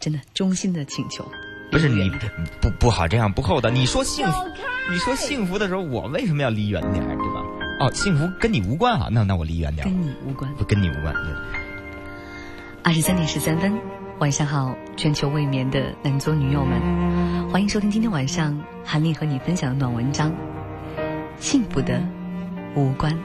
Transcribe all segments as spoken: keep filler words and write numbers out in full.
真的衷心的请求。 不是你不不好这样不厚道。你说幸福，你说幸福的时候，我为什么要离远点，对吧？哦，幸福跟你无关啊，那那我离远点。 跟你无关， 不跟你无关。 二十三点十三分，晚上好，全球未眠的男左女友们，欢迎收听今天晚上韩丽和你分享的暖文章，幸福的无关。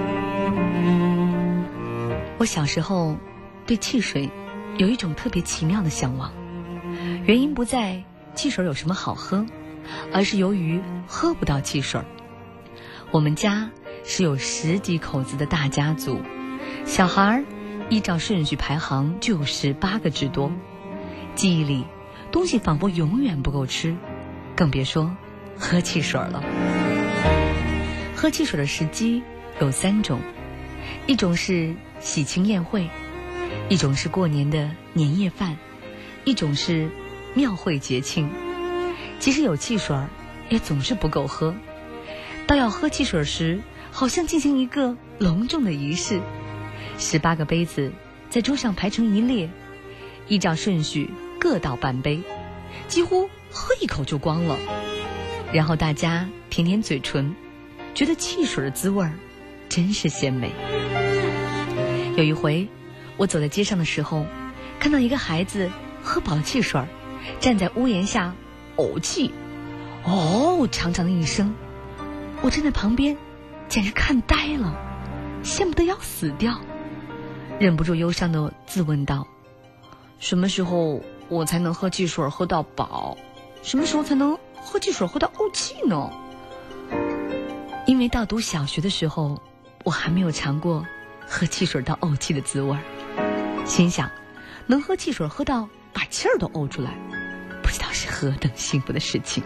我小时候对汽水有一种特别奇妙的向往，原因不在汽水有什么好喝，而是由于喝不到汽水。我们家是有十几口子的大家族，小孩依照顺序排行就有十八个之多，记忆里东西仿佛永远不够吃，更别说喝汽水了。喝汽水的时机有三种，一种是喜庆宴会，一种是过年的年夜饭，一种是庙会节庆。即使有汽水也总是不够喝，到要喝汽水时好像进行一个隆重的仪式，十八个杯子在桌上排成一列，依照顺序各倒半杯，几乎喝一口就光了。然后大家舔舔嘴唇，觉得汽水的滋味真是鲜美。有一回我走在街上的时候，看到一个孩子喝饱了汽水，站在屋檐下呕气，哦，长长的一声。我站在旁边简直看呆了，羡慕得要死掉，忍不住忧伤地自问道，什么时候我才能喝汽水喝到饱？什么时候才能喝汽水喝到怄气呢？因为到读小学的时候，我还没有尝过喝汽水到怄气的滋味，心想能喝汽水喝到把气儿都怄出来，不知道是何等幸福的事情。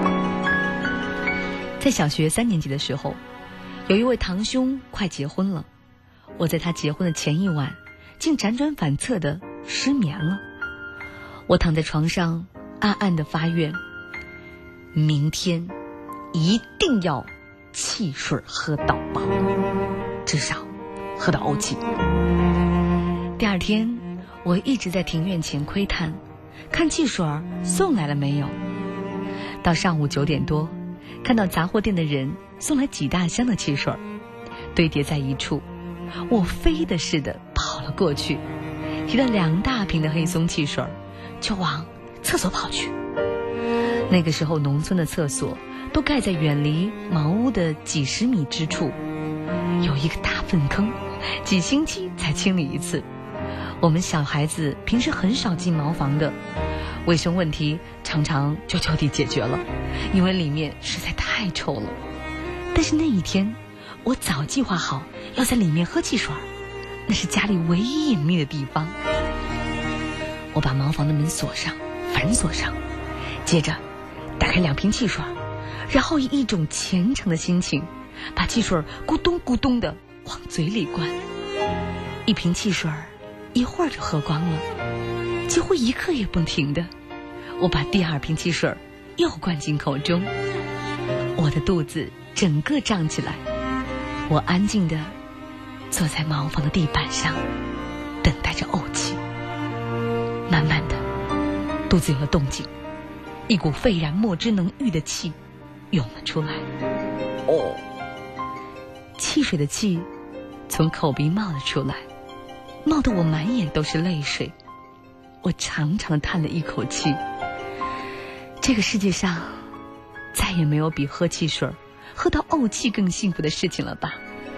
在小学三年级的时候，有一位堂兄快结婚了，我在他结婚的前一晚竟辗转反侧的失眠了。我躺在床上暗暗的发愿，明天一定要汽水喝到饱，至少喝到怄气。第二天我一直在庭院前窥探，看汽水送来了没有。到上午九点多，看到杂货店的人送来几大箱的汽水堆叠在一处，我飞的似的跑了过去，提了两大瓶的黑松汽水就往厕所跑去。那个时候农村的厕所都盖在远离茅屋的几十米之处，有一个大粪坑，几星期才清理一次。我们小孩子平时很少进茅房的，卫生问题常常就就地解决了，因为里面实在太臭了。但是那一天我早计划好要在里面喝汽水，那是家里唯一隐秘的地方。我把茅房的门锁上，反锁上，接着打开两瓶汽水，然后以一种虔诚的心情把汽水咕咚咕咚的往嘴里灌。一瓶汽水一会儿就喝光了，几乎一刻也不停的。我把第二瓶汽水又灌进口中，我的肚子整个胀起来。我安静地坐在茅房的地板上，等待着怄气。慢慢的，肚子有了动静，一股沸然莫之能御的气涌了出来。哦，汽水的气从口鼻冒了出来，冒得我满眼都是泪水。我长长的叹了一口气，这个世界上再也没有比喝汽水喝到怄气更幸福的事情了吧。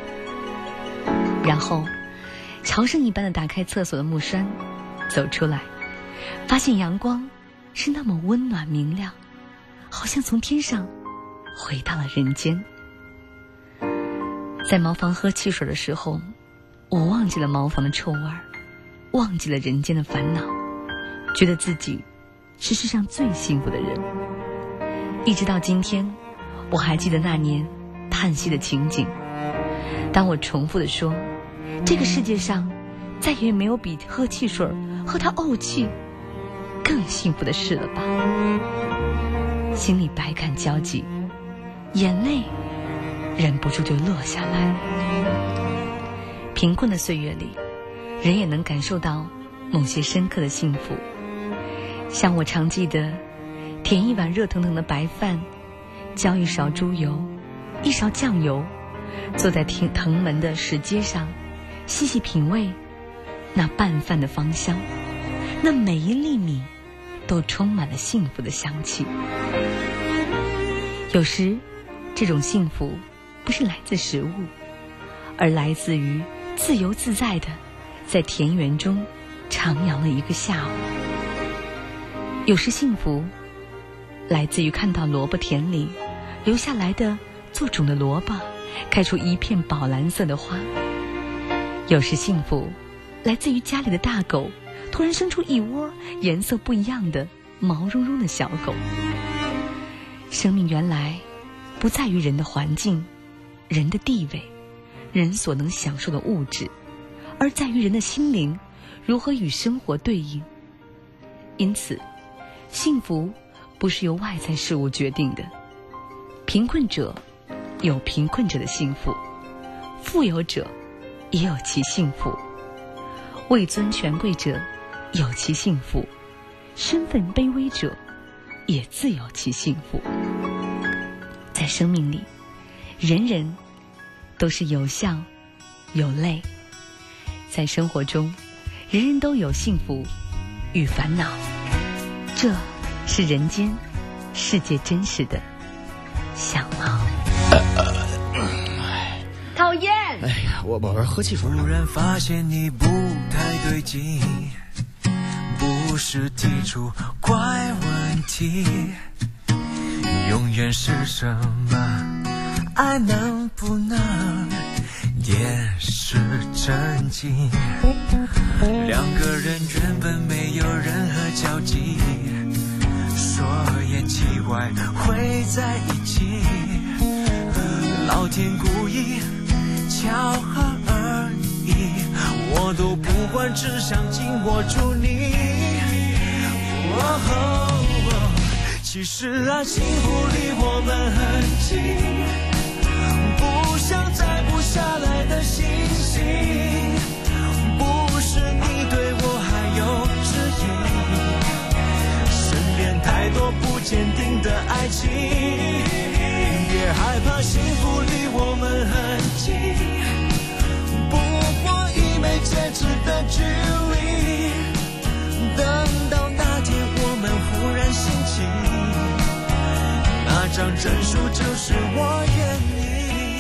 然后朝圣一般的打开厕所的木栓，走出来，发现阳光是那么温暖明亮，好像从天上回到了人间。在茅房喝汽水的时候，我忘记了茅房的臭味，忘记了人间的烦恼，觉得自己是世上最幸福的人。一直到今天，我还记得那年叹息的情景。当我重复地说，这个世界上再也没有比喝汽水喝到怄气更幸福的事了吧，心里百感交集，眼泪忍不住就落下来。贫困的岁月里，人也能感受到某些深刻的幸福。 像我常记得，点一碗热腾腾的白饭，浇一勺猪油，一勺酱油，坐在腾腾门的石阶上，细细品味那拌饭的芳香，那每一粒米都充满了幸福的香气。有时，这种幸福不是来自食物，而来自于自由自在的在田园中徜徉了一个下午。有时幸福来自于看到萝卜田里留下来的做种的萝卜开出一片宝蓝色的花。有时幸福来自于家里的大狗突然生出一窝颜色不一样的毛茸茸的小狗。生命原来不在于人的环境、人的地位、人所能享受的物质，而在于人的心灵如何与生活对应。因此，幸福不是由外在事物决定的。贫困者有贫困者的幸福，富有者也有其幸福，位尊权贵者有其幸福，身份卑微者也自有其幸福。在生命里，人人都是有笑有泪，在生活中，人人都有幸福与烦恼，这是人间世界真实的相貌。讨厌！ 哎呀，我我喝汽水。 突然发现你不太对劲，不是提出怪问题，永远是什么？爱能不能点石成金？两个人原本没有任何交集，说也奇怪会在一起，老天故意巧合而已，我都不管，只想紧握住你。哦哦，其实啊，幸福离我们很近，不像摘不下来的星星，不是你对我还有质疑，身边太多不坚定的爱情，别害怕，幸福离我们很近，不过一枚戒指的距离，等到那天我们忽然醒起，那张证书就是我愿意。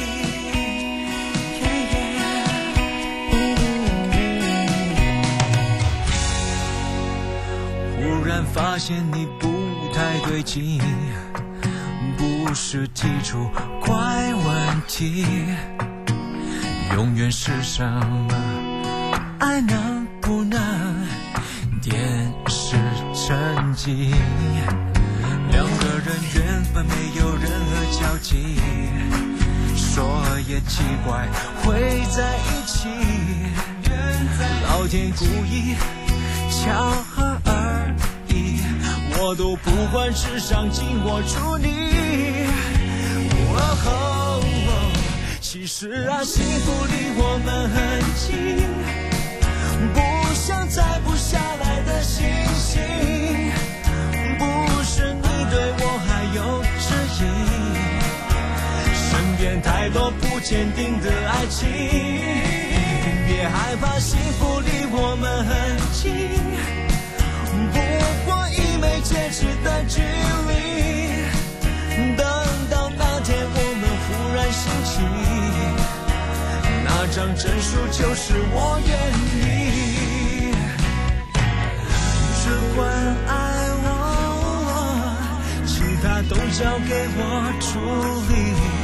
忽然发现你不太对劲，不是提出怪问题，永远是什么？爱能不能点石成金？两个人原本没有任何交集，说也奇怪会在一起，老天故意巧合而已，我都不管，只想紧握住你。哦哦哦，其实啊，幸福离我们很近，不像摘不下来的星星，不是你对我还有质疑，身边太多不坚定的爱情，别害怕，幸福离我们很近，不过一枚戒指的距离，等到那天我们忽然醒起，那张证书就是我愿意，只管爱我，其他都交给我处理，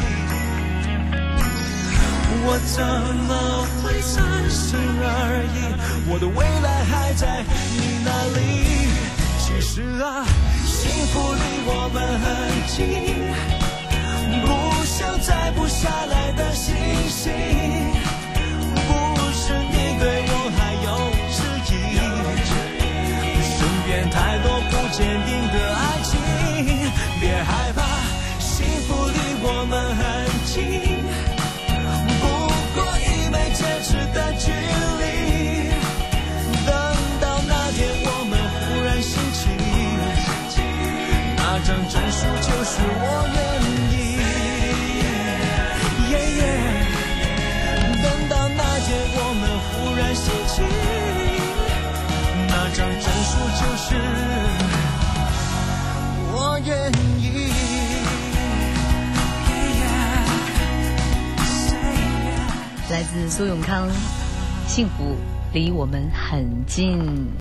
我怎么会三心二意，我的未来还在你那里。其实啊，幸福离我们很近，不像摘不下来的星星，不是你对我还有质疑，身边太多不坚定的爱情，别害怕，幸福离我们很近，不过一枚戒指的距离，等到那天我们忽然醒起， 那张证书就是我愿意。yeah, yeah 等到那天我们忽然想起，那张证书就是我愿意。 来自苏永康，幸福离我们很近。